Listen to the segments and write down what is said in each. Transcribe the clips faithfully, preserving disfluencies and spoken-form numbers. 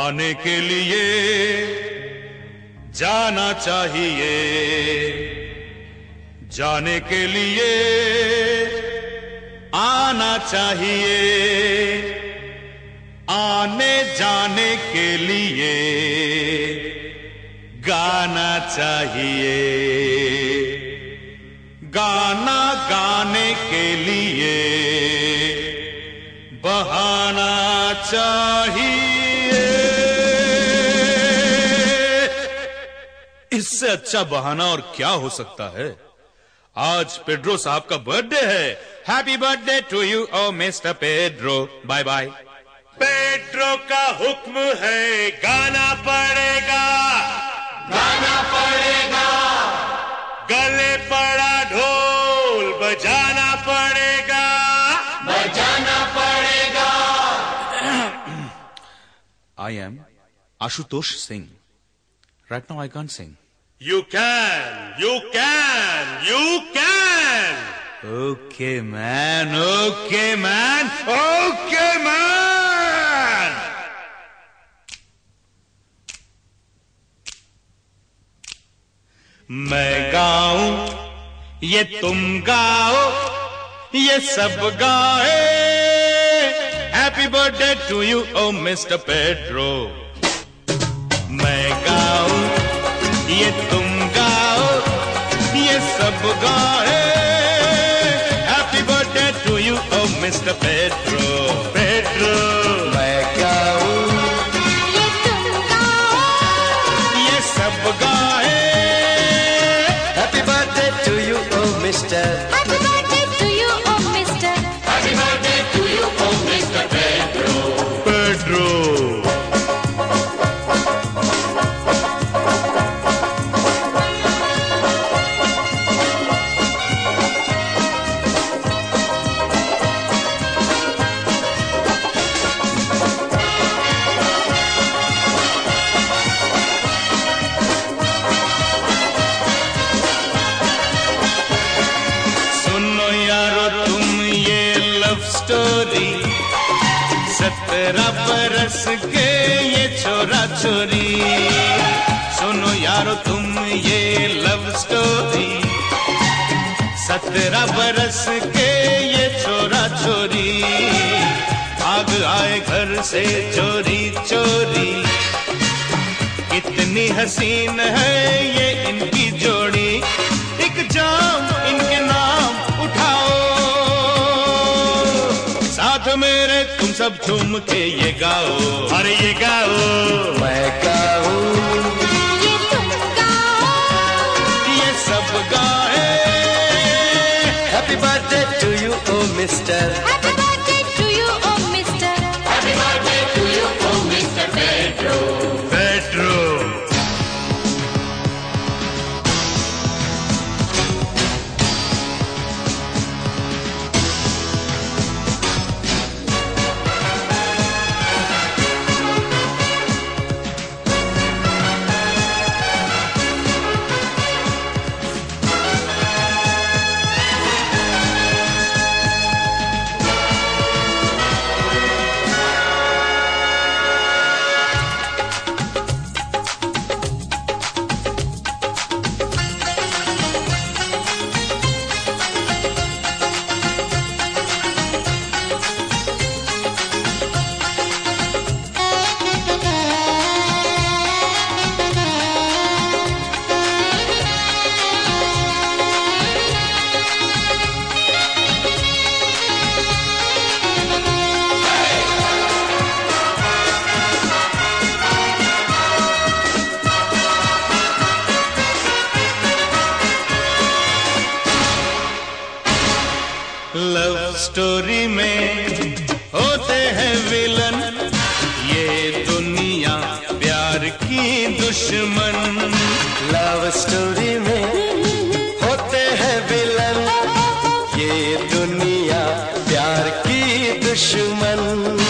आने के लिए जाना चाहिए, जाने के लिए आना चाहिए, आने जाने के लिए गाना चाहिए, गाना गाने के लिए बहाना चाहिए। इससे अच्छा बहाना और क्या हो सकता है। आज पेड्रो साहब का बर्थडे है। Happy birthday to you oh mister Pedro. Bye bye. Pedro का हुक्म है, गाना पड़ेगा, गाना पड़ेगा, गले पड़ा ढोल बजाना पड़ेगा, बजाना पड़ेगा। I am Ashutosh Singh. Right now I can't sing. You can, you can, you can. Okay man, okay man, okay man. मैं गाऊं, ये तुम गाओ, ये सब गाए। Happy birthday to you oh mister Pedro. मैं गाऊं, ये तुम गाओ, ये सब गाए। Happy birthday to you oh mister Pedro. Pedro मैं गाऊं, ये तुम गाओ, ये सब गाए। Happy birthday to you oh mister. Happy birthday to you oh mister. Happy birthday to you oh mister Pedro. Pedro story, सत्रह बरस के ये छोरा छोरी। सुनो यारो तुम ये लव स्टोरी, सत्रह बरस के ये छोरा छोरी। भाग आए घर से चोरी चोरी, कितनी हसीन है ये इनकी जोड़ी। एक जाम इनके नाम उठाओ, साथ मेरे तुम सब झूम के ये गाओ। अरे ये गाओ, मैं गाऊं, ये तुम गाओ, ये सब गाए। Happy birthday to you oh mister. Happy birthday to you oh mister. Happy birthday to you oh mister Pedro. Pedro love story में होते हैं विलन, ये दुनिया प्यार की दुश्मन। लव स्टोरी में होते हैं विलन, ये दुनिया प्यार की दुश्मन।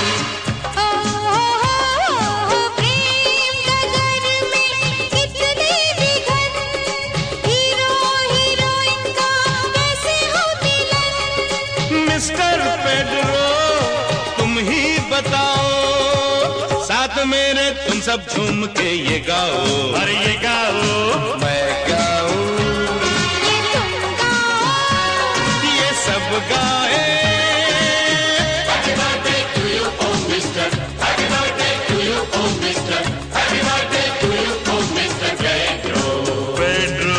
प्रेम नगर में कितने विघन, हीरो हीरोइन का कैसे हो मिलन। मिस्टर पेड्रो तुम ही बताओ, साथ मेरे तुम सब झूम के ये गाओ, अरे ये गाओ, मैं गाऊं, ये तुम गाओ, ये सब गाए। Happy birthday to you, oh mister. Happy birthday to you, oh mister. Happy birthday to you, oh mister Pedro. Pedro.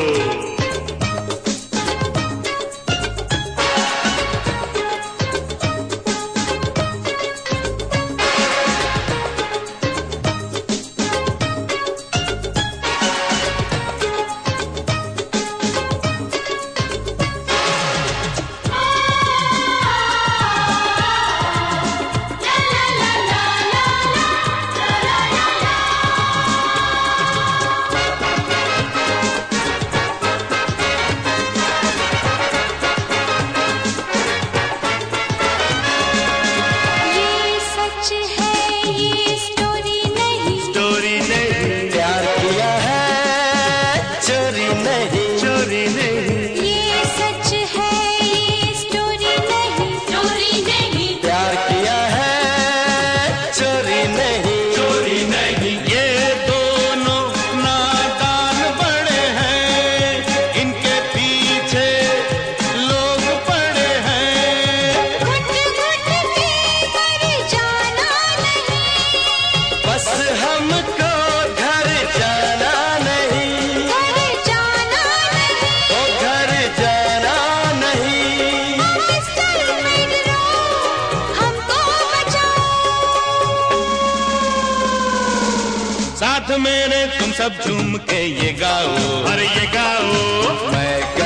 ये सच है, ये स्टोरी नहीं, चोरी नहीं, प्यार किया है चोरी नहीं, चोरी नहीं, ये सच है, ये स्टोरी नहीं, स्टोरी नहीं, प्यार किया है चोरी नहीं, चोरी नहीं। ये दोनों नादान बड़े हैं, इनके पीछे लोग पड़े हैं। घुट घुट के मर जाना नहीं, बस हमको घर जाना नहीं, घर जाना नहीं, ओ घर जाना नहीं, मिस्टर पेड्रो, हमको बचाओ। साथ मेरे तुम सब झूम के ये गाओ, अरे ये गाओ, मैं